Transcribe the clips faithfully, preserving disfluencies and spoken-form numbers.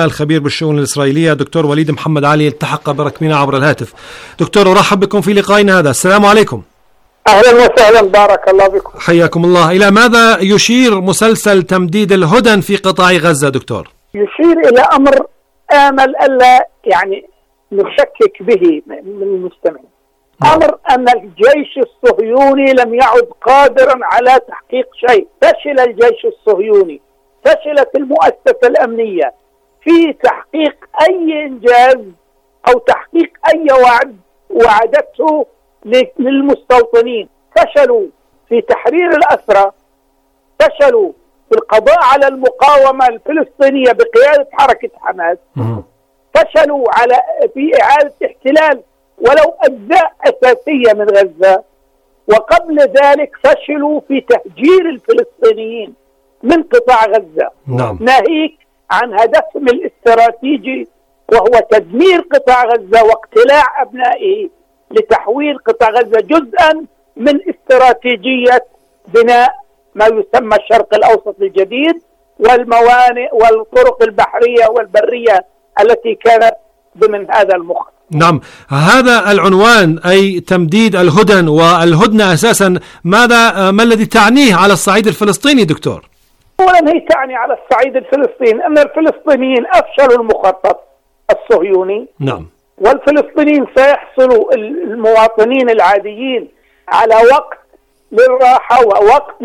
الدولة الخبير بالشؤون الإسرائيلية دكتور وليد محمد علي التحق بركبنا عبر الهاتف. دكتور أرحب بكم في لقائنا هذا. السلام عليكم. أهلا وسهلا، بارك الله بكم. حياكم الله. إلى ماذا يشير مسلسل تمديد الهدن في قطاع غزة دكتور؟ يشير إلى أمر آمل ألا يعني نشكك به من المستمعين. أمر أن الجيش الصهيوني لم يعد قادرا على تحقيق شيء. فشل الجيش الصهيوني، فشلت المؤسسة الأمنية في تحقيق أي إنجاز أو تحقيق أي وعد وعدته للمستوطنين. فشلوا في تحرير الأسرى، فشلوا في القضاء على المقاومة الفلسطينية بقيادة حركة حماس، فشلوا على في إعادة احتلال ولو أجزاء أساسية من غزة، وقبل ذلك فشلوا في تهجير الفلسطينيين من قطاع غزة. نعم. ناهيك عن هدفهم الاستراتيجي وهو تدمير قطاع غزة واقتلاع أبنائه لتحويل قطاع غزة جزءا من استراتيجية بناء ما يسمى الشرق الأوسط الجديد والموانئ والطرق البحرية والبرية التي كانت ضمن هذا المخطط. نعم، هذا العنوان أي تمديد الهدن والهدنة أساسا ماذا ما الذي تعنيه على الصعيد الفلسطيني دكتور؟ أولا هي تعني على الصعيد الفلسطيني أن الفلسطينيين أفشلوا المخطط الصهيوني. نعم. والفلسطينيين سيحصلوا المواطنين العاديين على وقت للراحة ووقت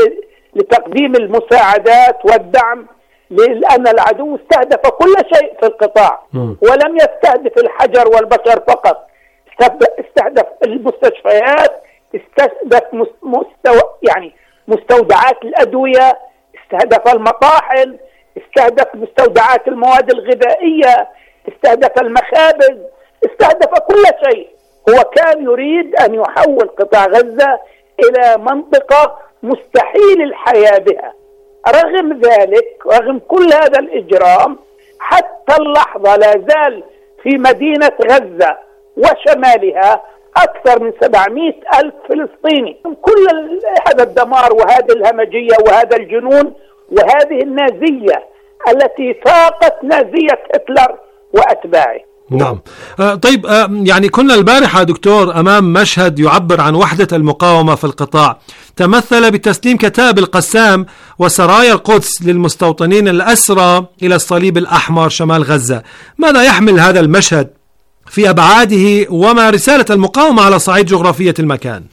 لتقديم المساعدات والدعم، لأن العدو استهدف كل شيء في القطاع م. ولم يستهدف الحجر والبشر فقط، استهدف المستشفيات، استهدف مستو... يعني مستودعات الأدوية، استهدف المطاحن، استهدف مستودعات المواد الغذائية، استهدف المخابز، استهدف كل شيء. هو كان يريد أن يحول قطاع غزة إلى منطقة مستحيل الحياة بها. رغم ذلك، رغم كل هذا الإجرام، حتى اللحظة لا زال في مدينة غزة وشمالها أكثر من سبعمائة ألف فلسطيني. كل هذا الدمار وهذه الهمجية وهذا الجنون وهذه النازية التي فاقت نازية هتلر وأتباعه. نعم. آه طيب، آه يعني كنا البارحة دكتور أمام مشهد يعبر عن وحدة المقاومة في القطاع، تمثل بتسليم كتائب القسام وسرايا القدس للمستوطنين الأسرى إلى الصليب الأحمر شمال غزة. ماذا يحمل هذا المشهد في أبعاده وما رسالة المقاومة على صعيد جغرافية المكان؟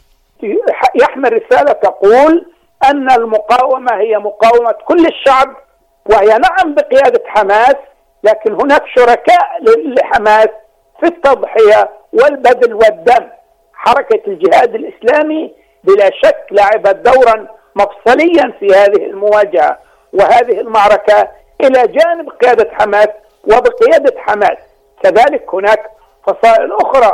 يحمل رسالة تقول أن المقاومة هي مقاومة كل الشعب، وهي نعم بقيادة حماس، لكن هناك شركاء لحماس في التضحية والبذل والدم. حركة الجهاد الإسلامي بلا شك لعبت دورا مفصليا في هذه المواجهة وهذه المعركة إلى جانب قيادة حماس وبقيادة حماس. كذلك هناك فصائل أخرى،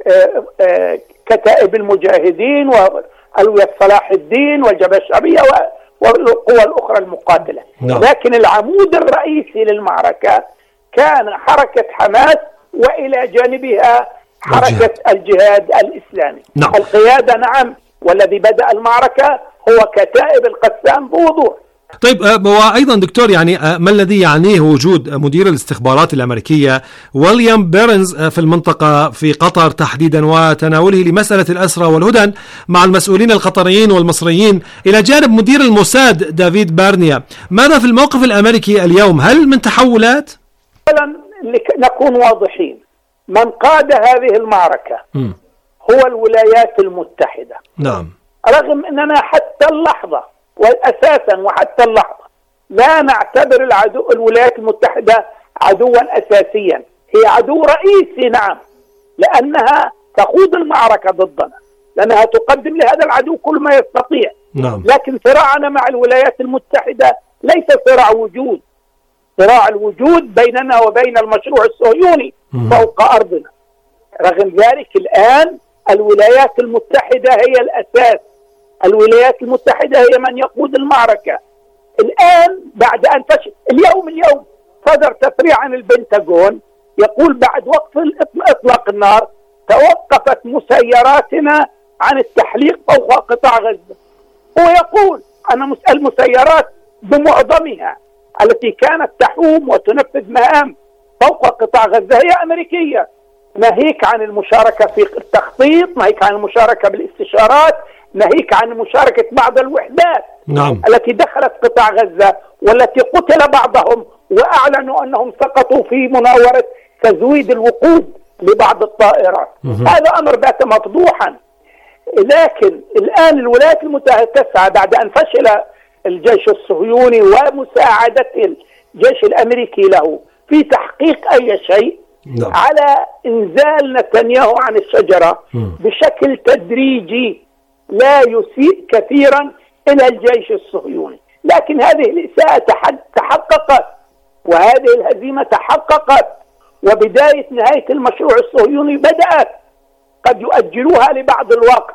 كتائب المجاهدين وألوية صلاح الدين والجبهة الشعبية والقوى الأخرى المقاتلة. نعم. لكن العمود الرئيسي للمعركة كان حركة حماس وإلى جانبها حركة الجهاد الإسلامي. نعم. القيادة نعم، والذي بدأ المعركة هو كتائب القسام بوضوح. طيب، وأيضا دكتور يعني ما الذي يعنيه وجود مدير الاستخبارات الأمريكية ويليام بيرنز في المنطقة في قطر تحديدا وتناوله لمسألة الأسرى والهدن مع المسؤولين القطريين والمصريين إلى جانب مدير الموساد دافيد بارنيا؟ ماذا في الموقف الأمريكي اليوم؟ هل من تحولات؟ أولا نكون واضحين، من قاد هذه المعركة م. هو الولايات المتحدة. نعم. رغم أننا حتى اللحظة وأساسا وحتى اللحظة لا نعتبر العدو الولايات المتحدة عدوا أساسيا، هي عدو رئيسي نعم، لأنها تخوض المعركة ضدنا، لأنها تقدم لهذا العدو كل ما يستطيع. نعم. لكن صراعنا مع الولايات المتحدة ليس صراع وجود، صراع الوجود بيننا وبين المشروع الصهيوني فوق أرضنا. رغم ذلك الآن الولايات المتحدة هي الأساس، الولايات المتحدة هي من يقود المعركة. الآن بعد أن فشل اليوم اليوم صدر تصريح عن البنتاغون يقول بعد وقف إطلاق النار توقفت مسيراتنا عن التحليق فوق قطاع غزة. هو يقول أن المسيرات بمعظمها التي كانت تحوم وتنفذ مهام فوق قطاع غزة هي أمريكية، ناهيك عن المشاركة في التخطيط، ناهيك عن المشاركة بالاستشارات، ناهيك عن مشاركة بعض الوحدات نعم. التي دخلت قطاع غزة والتي قتل بعضهم وأعلنوا أنهم سقطوا في مناورة تزويد الوقود لبعض الطائرات. مه. هذا أمر بات مفضوحا. لكن الآن الولايات المتحدة تسعى بعد أن فشل الجيش الصهيوني ومساعدة الجيش الأمريكي له في تحقيق أي شيء نعم. على إنزال نتنياهو عن الشجرة مه. بشكل تدريجي لا يسيء كثيرا إلى الجيش الصهيوني. لكن هذه الإساءة تحققت وهذه الهزيمة تحققت وبداية نهاية المشروع الصهيوني بدأت، قد يؤجلوها لبعض الوقت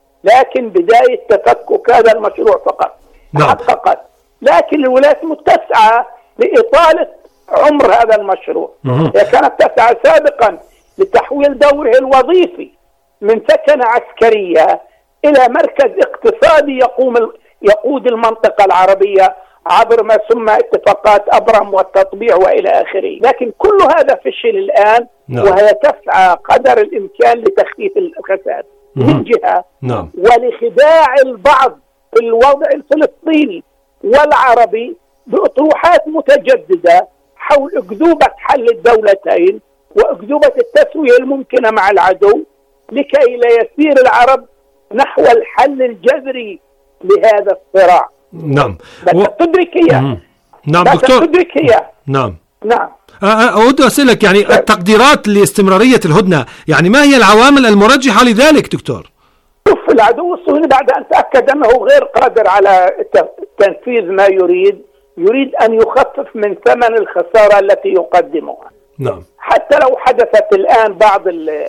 لكن بداية تفكك هذا المشروع فقط تحققت. لكن الولايات متسعة لإطالة عمر هذا المشروع. هي كانت تسعى سابقا لتحويل دوره الوظيفي من ثكنة عسكرية إلى مركز اقتصادي يقوم يقود المنطقة العربية عبر ما سمى اتفاقات أبرم والتطبيع وإلى آخره. لكن كل هذا فشل الآن. نعم. وهي تسعى قدر الإمكان لتخفيف الخسائر من جهة. نعم. ولخداع البعض في الوضع الفلسطيني والعربي بأطروحات متجددة حول أكذوبة حل الدولتين وأكذوبة التسوية الممكنة مع العدو لكي لا يسير العرب نحو الحل الجذري لهذا الصراع. نعم. و... تدركية. نعم دكتور. تدركية. نعم. نعم. أود أسألك يعني التقديرات لاستمرارية الهدنة، يعني ما هي العوامل المرجحة لذلك دكتور؟ شوف، العدو الصهيوني بعد أن تأكد أنه غير قادر على تنفيذ ما يريد يريد أن يخفف من ثمن الخسارة التي يقدمها. نعم. حتى لو حدثت الآن بعض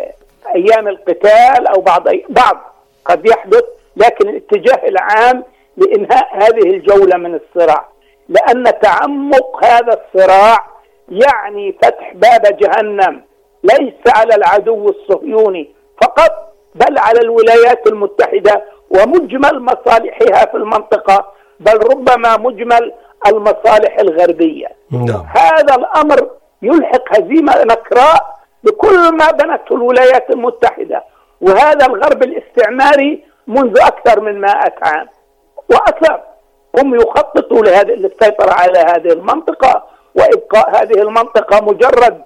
أيام القتال أو بعض أي... بعض قد يحدث، لكن الاتجاه العام لإنهاء هذه الجولة من الصراع، لأن تعمق هذا الصراع يعني فتح باب جهنم ليس على العدو الصهيوني فقط بل على الولايات المتحدة ومجمل مصالحها في المنطقة، بل ربما مجمل المصالح الغربية. نعم. هذا الأمر يلحق هزيمة نكراء بكل ما بنته الولايات المتحدة وهذا الغرب الاستعماري منذ أكثر من مائة عام. وأكثر هم يخططوا لهذه السيطرة على هذه المنطقة وإبقاء هذه المنطقة مجرد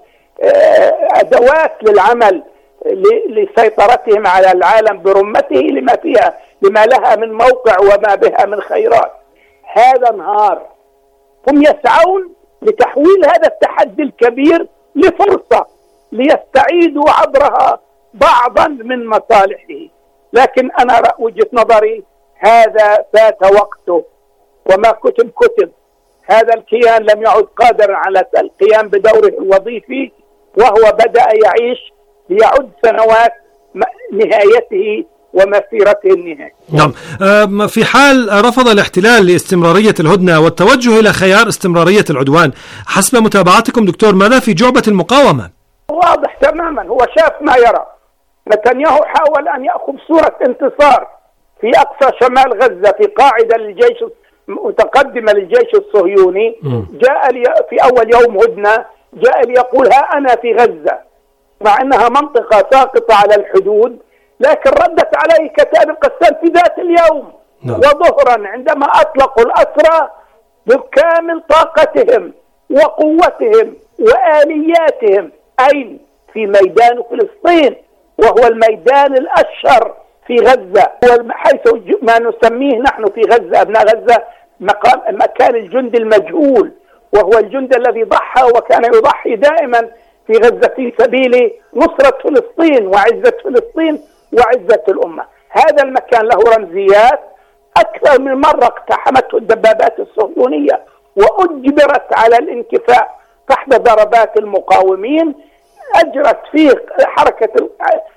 أدوات للعمل لسيطرتهم على العالم برمته لما فيها لما لها من موقع وما بها من خيرات. هذا نهار هم يسعون لتحويل هذا التحدي الكبير لفرصة ليستعيدوا عبرها بعضا من مصالحه. لكن أنا وجهة نظري هذا فات وقته وما كتب كتب. هذا الكيان لم يعد قادرا على القيام بدوره الوظيفي وهو بدأ يعيش ليعد سنوات نهايته ومسيرته النهائية. نعم. في حال رفض الاحتلال لاستمرارية الهدنة والتوجه إلى خيار استمرارية العدوان، حسب متابعتكم دكتور ماذا في جعبة المقاومة؟ واضح تماما، هو شاف ما يرى. نتنياهو حاول أن يأخذ صورة انتصار في أقصى شمال غزة في قاعدة للجيش متقدمة للجيش الصهيوني. جاء لي في أول يوم هدنة جاء ليقول ها أنا في غزة، مع أنها منطقة ساقطة على الحدود، لكن ردت عليه كتائب القسام في ذات اليوم. نعم. وظهرا عندما أطلقوا الأسرى بكامل طاقتهم وقوتهم وآلياتهم. أين؟ في ميدان فلسطين، وهو الميدان الأشهر في غزة، حيث ما نسميه نحن في غزة أبناء غزة مقام مكان الجند المجهول، وهو الجند الذي ضحى وكان يضحي دائما في غزة في سبيل نصرة فلسطين وعزة فلسطين وعزة الأمة. هذا المكان له رمزيات أكثر من مرة اقتحمته الدبابات الصهيونية وأجبرت على الانكفاء تحت ضربات المقاومين. أجرت فيه حركة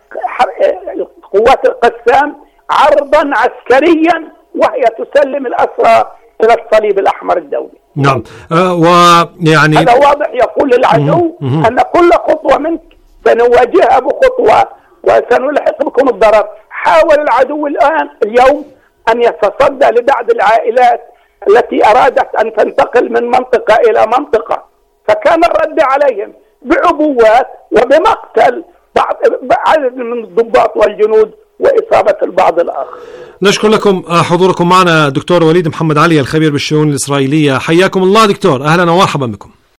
قوات القسام عرضا عسكريا وهي تسلم الأسرى إلى الصليب الأحمر الدولي. نعم. أه ويعني هذا واضح يقول للعدو أن كل خطوة منك سنواجهها بخطوة وسنلحق بكم الضرر. حاول العدو الآن اليوم أن يتصدى لبعض العائلات التي أرادت أن تنتقل من منطقة إلى منطقة، فكان الرد عليهم بعبوات وبمقتل بعض عدد من الضباط والجنود وإصابة البعض الآخر. نشكر لكم حضوركم معنا دكتور وليد محمد علي الخبير بالشؤون الإسرائيلية. حياكم الله دكتور، أهلا ومرحبا بكم.